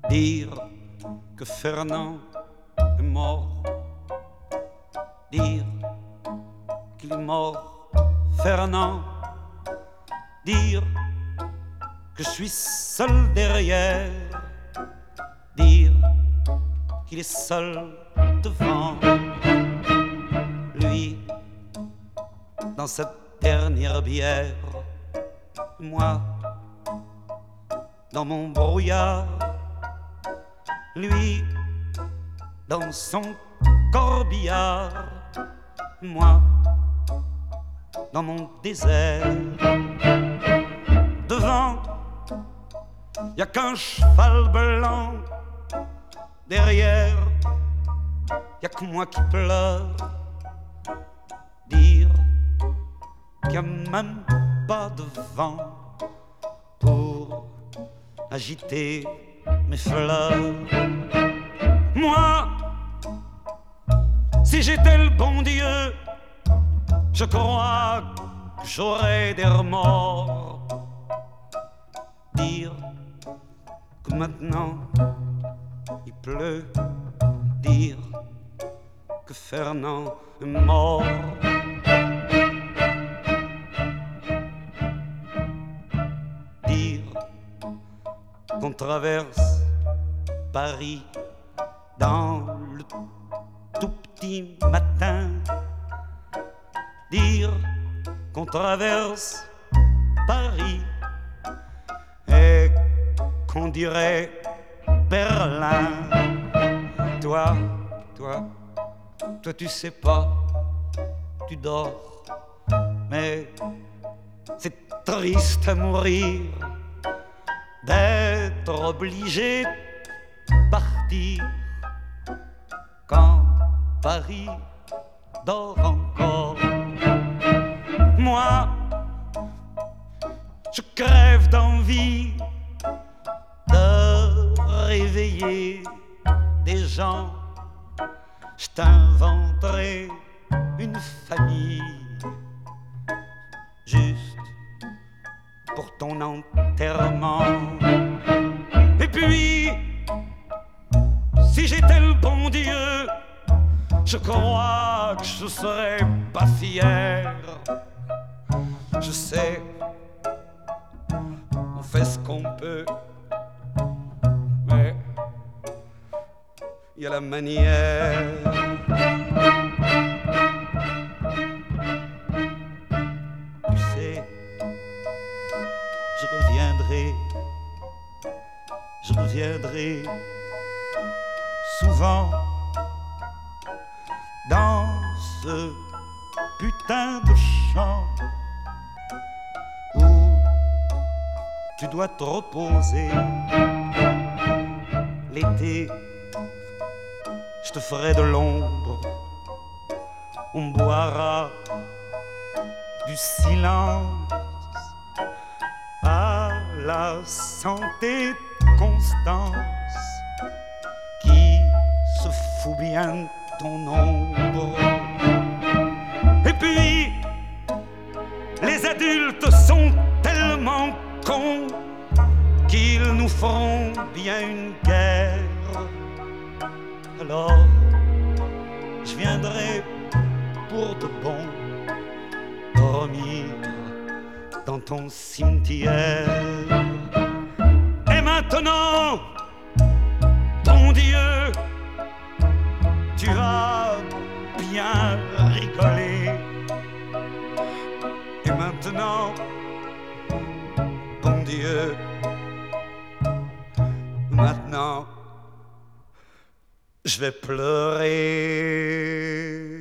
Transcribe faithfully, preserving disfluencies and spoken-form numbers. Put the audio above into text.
Dire que Fernand est mort, dire qu'il est mort, Fernand, dire que je suis seul derrière, dire qu'il est seul devant, lui, dans cette dernière bière, moi, dans mon brouillard, lui, dans son corbillard, moi, dans mon désert. Devant, y a qu'un cheval blanc. Derrière, y a que moi qui pleure. Dire qu'il y a même pas de vent pour agiter mes fleurs. Moi, si j'étais le bon Dieu, je crois que j'aurais des remords. Dire que maintenant il pleut, dire que Fernand est mort. Dire qu'on traverse Paris dans le tout petit matin. Dire qu'on traverse Paris et qu'on dirait Berlin. Toi, toi, toi tu sais pas, tu dors, mais c'est triste à mourir d'être obligé de partir quand Paris dort encore. Moi, je crève d'envie de réveiller des gens. Je t'inventerai une famille juste pour ton enterrement. Et puis, si j'étais le bon Dieu, je crois que je serais pas fier. Je sais, on fait ce qu'on peut, mais il y a la manière. Tu sais, je reviendrai, je reviendrai souvent dans ce putain de champ où tu dois te reposer. L'été, je te ferai de l'ombre, on boira du silence à la santé de Constance qui se fout bien de ton ombre. Et puis, les adultes sont tellement cons qu'ils nous feront bien une guerre. Alors, je viendrai pour de bon dormir dans ton cimetière. Et maintenant, bon Dieu, tu vas bien rigoler. Et maintenant, bon Dieu, maintenant, je vais pleurer.